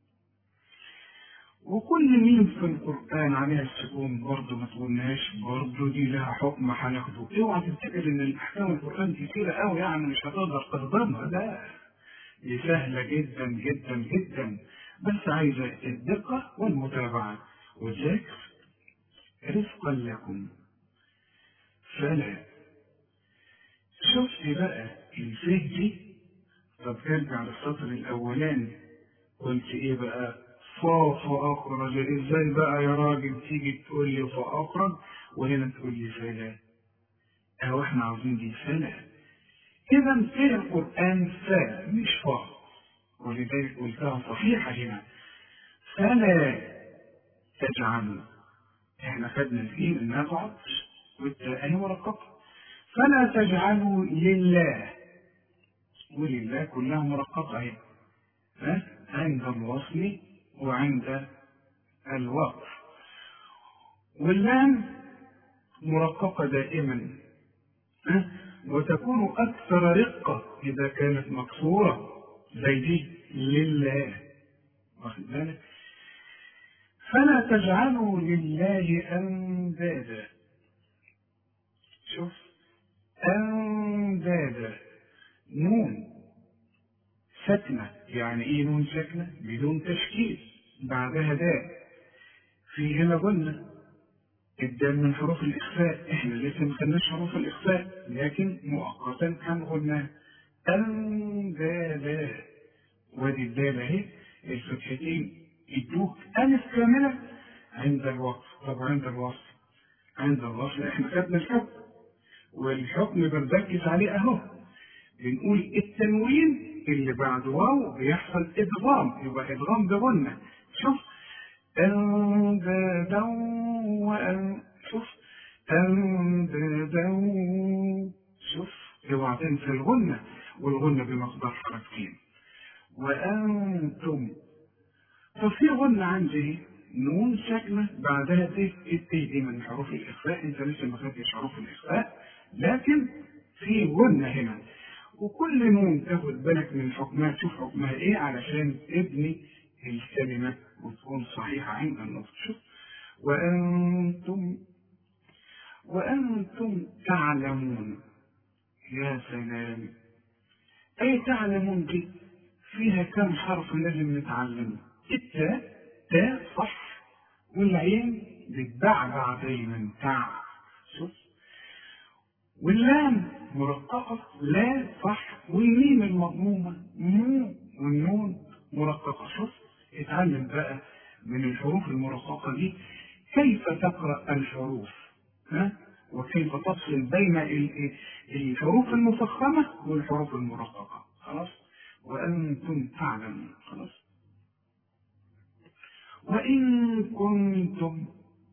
وكل مين في القرآن عليها السكون برضه ما تقولناش، برضه دي لها حكم هناخده. اوعى تفتكر ان الاحكام القرآن كتيرة قوي يعني مش هتقدر تهضمها، لا، دي سهلة جدا جدا جدا، بس عايزة الدقة والمتابعة والذكر. رزقا لكم فلا. شفت بقى الفه دي؟ طب ارجع للسطر الاولاني، قلت ايه بقى؟ فا فاخرج. ازاي بقى يا راجل تيجي تقول لي فاخرج وهنا تقول لي فلا؟ اهو احنا عاوزين دي فلا. اذا في القران فا مش فا، ولذلك قلتها صحيحه هنا. فلا تجعلوا، احنا خدنا الجيم انها تعطش والتاء مرققه. فلا تجعلوا لله، ولله كلها مرققه اهي عند الوصل وعند الوقف. واللام مرققه دائما، وتكون اكثر رقه اذا كانت مكسوره زي دي لله، واخد بالك؟ فلا تجعلوا لله اندادا. شوف أندادا، نون ساكنة يعني ايه نون ساكنة بدون تشكيل بعدها دال. في هنا قلنا الدال من حروف الإخفاء، احنا لسه ما خدناش حروف الإخفاء لكن مؤقتا هنقولنا أندادا، وادي الدال اهي الفتحتين يدوك ألف كاملة عند الوقف. طب عند الوصل، عند الوصل احنا خدنا الحكم، والحكم بنركز عليه اهو، بنقول التنوين اللي بعد واو بيحصل ادغام، يبقى ادغام بغنة. شوف أندادا وأن، شوف أندادا، شوف اوعى تنسى الغنة، والغنة بمقدار حركتين. وأنتم، ففي غنة عندي نون ساكنة بعدها ت، الت دي من حروف الإخفاء، أنت لسه ما خدتش حروف الإخفاء لكن في غنة هنا، وكل نون تاخد بالك من حكمها، تشوف حكمها إيه علشان تبني الكلمة وتكون صحيحة عند النطق. شوف وأنتم، وأنتم تعلمون. يا سلام، أي تعلمون دي فيها كم حرف لازم نتعلمه؟ التاء، تاء صح، والعين بتبعبع دايما تع، شوف، واللام مرققة لا صح، والميم المضمومة مو، والنون مرققة. شوف اتعلم بقى من الحروف المرققة دي كيف تقرأ الحروف، ها؟ وكيف تفصل بين الحروف المفخمة والحروف المرققة. خلاص، وأنتم تعلمون. خلاص، وإن كنتم،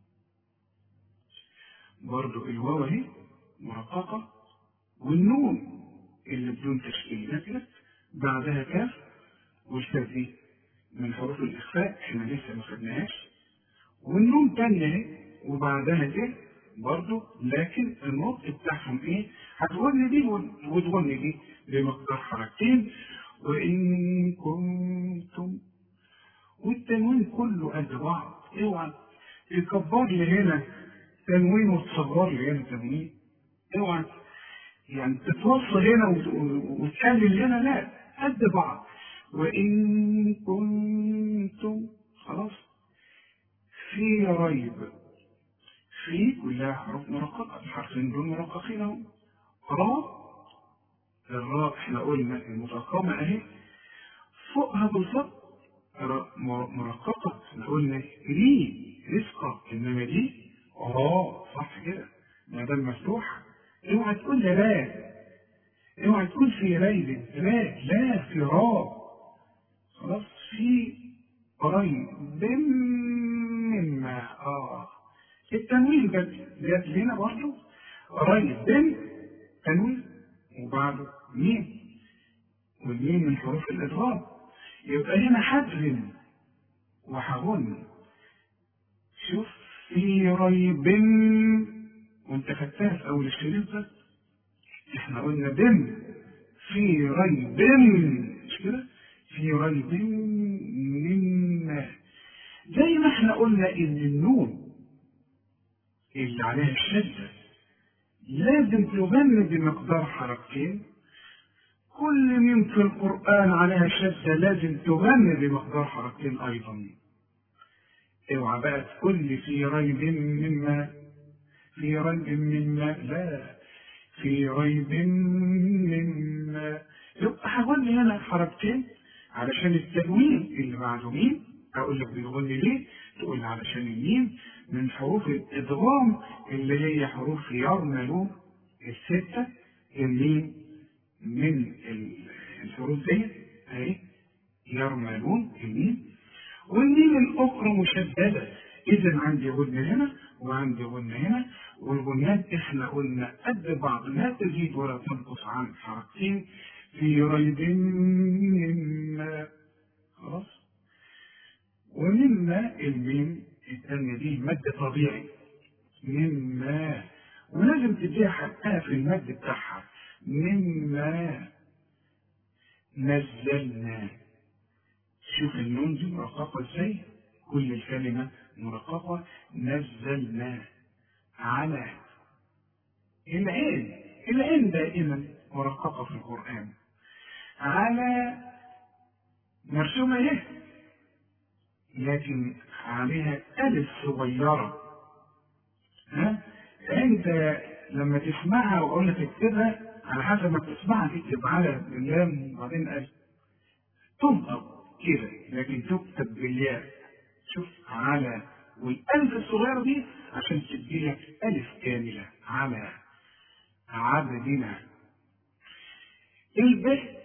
برضو الواو اهي مرققة، والنون اللي بدون تشكيل نزلت بعدها كاف، والكاف دي من حروف الإخفاء احنا لسه ما خدناهاش، والنون تانية اهي وبعدها ت برضو، لكن النطق بتاعهم ايه؟ هتغني دي وتغني دي بمقدار حركتين. وإن كنتم، والتنوين كله قد بعض، اوعى تكبر لي هنا تنوين وتصغر لي هنا تنوين، اوعى يعني تتوصل هنا وتقلل هنا، لا قد بعض. وإن كنتم، خلاص، في ريب، في كلها حروف مرققة، الحرفين دول مرققين اهو. راء، الراء احنا قلنا المفخمة اهي فوقها بالظبط مرققة، احنا قلنا ري رزقة، انما دي اه صح كده ما دام مفتوح. اوعى تقول لي لا، اوعى تقول في ريب، لا لا في راء. خلاص، في قريب مما، اه التنوين جت هنا برضه قريب بين تنوين وبعده ميم، والميم من حروف الإدغام، يبقى هنا حذف وحغن. شوف في ريب، وانت خدتها في أول الشريط ده احنا قلنا بن، في ريب، مش كده؟ في ريب مما، زي ما احنا قلنا ان النون اللي عليها الشدة لازم تغني بمقدار حركتين، كل ميم في القرآن عليها شدة لازم تغني بمقدار حركتين أيضا. اوعى بقى تقول لي في ريب مما، في ريب مما، لا في ريب مما، يبقى هغني هنا حركتين علشان التنوين اللي بعده ميم. اقول لك بيغني ليه؟ تقول علشان الميم من حروف الادغام اللي هي حروف يرملون الستة، الميم من الحروف دي اهي يرملون الميم، والميم الاخرى مشددة، اذا عندي غنة هنا وعندي غنة هنا، والغنات احنا قلنا قد بعض لا تزيد ولا تنقص عن حركتين. في ريب مما، خلاص، ومما الميم الثانية دي مد طبيعي مما، ولازم تديها حقها في المد بتاعها مما نزلنا. شوف النون دي مرققة ازاي، كل الكلمة مرققة. نزلنا على العين، العين دائما مرققة في القرآن، على مرسومة ايه لكن عليها ألف صغيرة. ها انت لما تسمعها واقول لك اكتبها على حسب ما تسمعها تكتب على اللام وبعدين ألف تنطق كده لكن تكتب بالياء. شوف على والألف الصغيرة دي عشان تدي لك ألف كاملة على عبدنا. الباء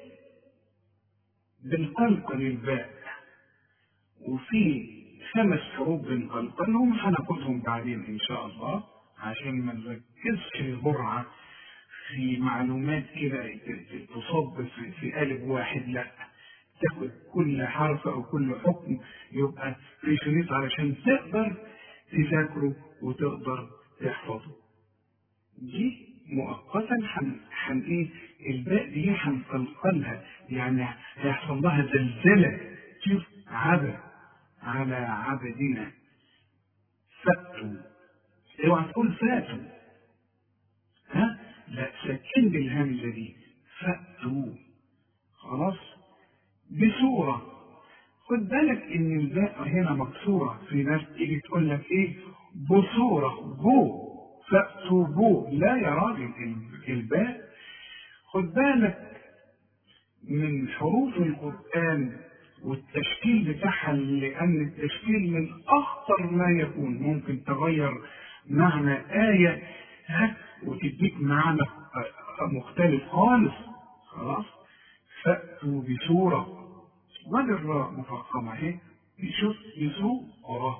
بنقلقل الباء وفي خمس حروف بنقلقلهم هناخدهم بعدين إن شاء الله عشان ما نركزش الجرعة في معلومات كده تصب في, في قالب واحد، لا تاخد كل حرف أو كل حكم يبقى في شريط علشان تقدر تذاكره وتقدر تحفظه. دي مؤقتا حن, حن ايه الباء دي هنقلقلها يعني هيحصل لها زلزلة. شوف عبد على عبدنا فأتوا، اوعى تقول فاتوا، ها لا سكن بالهمزة دي فأتوا. خلاص بصورة. خد بالك ان الباء هنا مكسورة، في ناس تيجي تقول لك ايه بصورة بو فأتوا بو، لا يا راجل الباء خد بالك من حروف القرآن والتشكيل بتاعها، لأن التشكيل من أخطر ما يكون، ممكن تغير معنى آية ها وتديك معنى مختلف خالص. خلاص فأتوا بصورة وادي الراء مفخمة اهي نشوف بصورة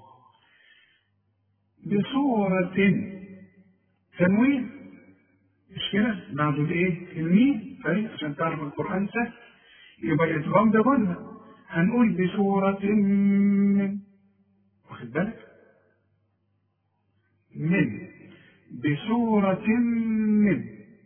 بصورة تنوين مش كده بعد الايه الميم طيب عشان تعرف القرآن سهل يبقى الإدغام ده قلنا هنقول بصورة من، واخد بالك من بصورة من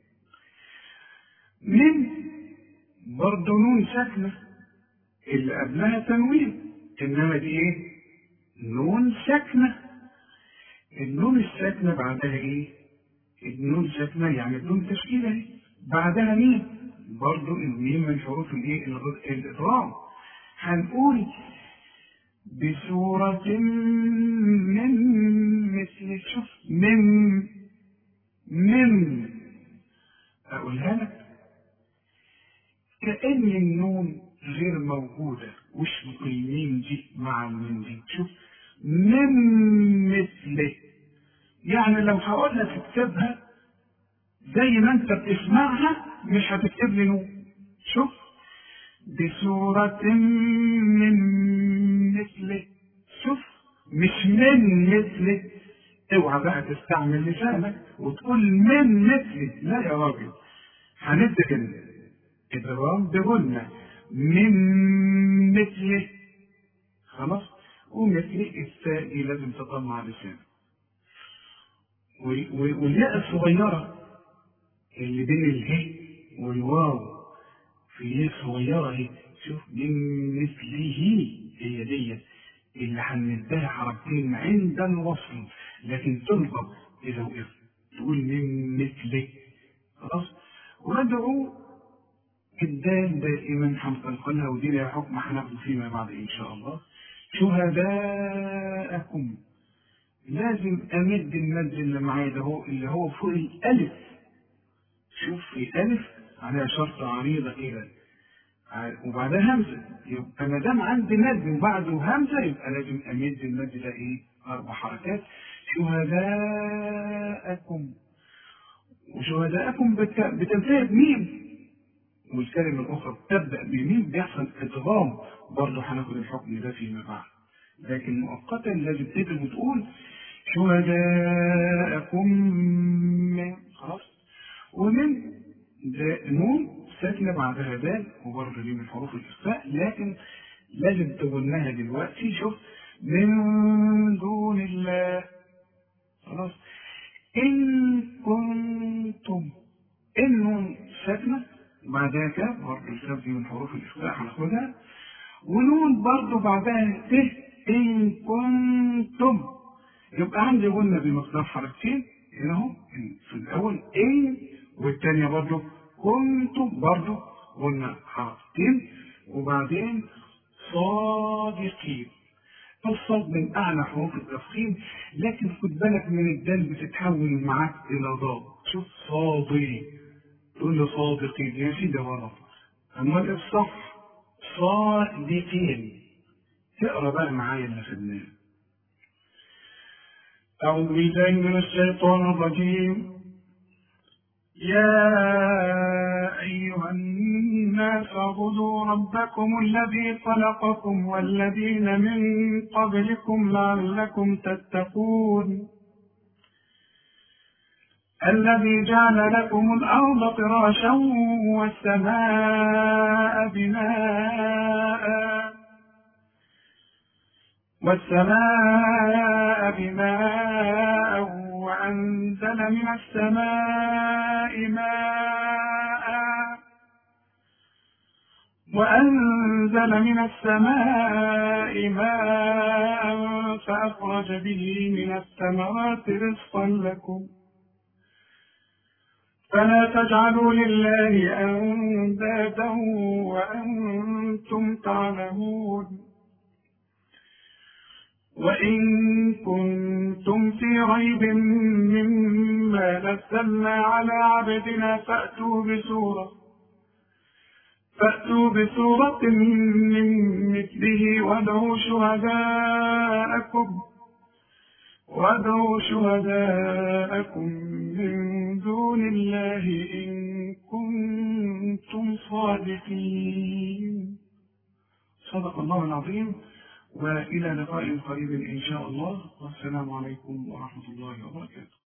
من برضه نون ساكنة اللي قبلها تنوين، إنما دي إيه؟ نون ساكنة. النون الساكنة بعدها إيه؟ النون ساكنة يعني بدون تشكيلة إيه؟ بعدها مين؟ برضه الميم من حروف الإيه؟ الإضرام. هنقول بصورة من مثل شوف من من أقولها لك كأن النون غير موجودة وش الميم دي مع الميم دي. شوف من مثله يعني لو هقول لك اكتبها زي ما انت بتسمعها مش هتكتب لي نون. شوف بصورة من مثله، شوف مش من مثله. اوعى بقى تستعمل لسانك وتقول من مثله، لا يا راجل هندي الإدغام بقولنا من مثله. خلاص ومثله الثاء دي لازم تطلع لسانك، والياء الصغيرة اللي بين اله والواو في ياء صغيرة اهي شوف من مثله هي دي اللي هنديها حركتين عند الوصل لكن تنطق إذا وقف تقول من مثله. خلاص وادعوا الدال دائما هنقلقلها ودي لها حكم هناخده فيما بعد ان شاء الله. شهداءكم لازم امد المد اللي معايا ده هو اللي هو فوق الالف. شوف في الف عليها شرطه عريضه كده وبعدها همزه، يبقى ما دام عندي مد وبعده همزه يبقى لازم امد المد ده ايه اربع حركات. شهداءكم وشهداءكم بتنتهي بميم والكلمة الأخرى تبدأ بمين بيحصل إدغام برضه هناخد الحكم ده فيما بعد، لكن مؤقتا لازم تكتب وتقول شهداءكم من. خلاص ومن ده نون ساكنة بعدها دال وبرضه دي من حروف الإخفاء لكن لازم تقولناها دلوقتي. شوف من دون الله. خلاص إن كنتم النون ساكنة بعدها كاف برضه الكاف دي من حروف الإخفاء هناخدها ونون برضه بعدها ت إن كنتم يبقى عندي قلنا بمقدار حركتين هنا اهو في الأول إن والثانية برضه كنتم برضه قلنا حركتين وبعدين صادقين. الصاد من أعلى حروف التفخيم، لكن خد بالك من الدال بتتحول معاك إلى ضاد. شوف صادي تقول له صادقين، يا سيدي غلط. أما الصح صادقين. اقرأ بقى معايا اللي خدناه. أعوذ بالله من الشيطان الرجيم. يا أيها الناس اعبدوا ربكم الذي خلقكم والذين من قبلكم لعلكم تتقون الذي جعل لكم الأرض فراشا والسماء بناء والسماء بناء وأنزل من السماء ماء وأنزل من السماء ماء فأخرج به من الثمرات رزقا لكم فلا تجعلوا لله أندادا وأنتم تعلمون وإن كنتم في ريب مما نزلنا على عبدنا فأتوا بسورة فأتوا بسورة من مثله وادعوا شهداءكم وادعوا شهداءكم من دون الله إن كنتم صادقين. صدق الله العظيم. وإلى لقاء قريب إن شاء الله، والسلام عليكم ورحمة الله وبركاته.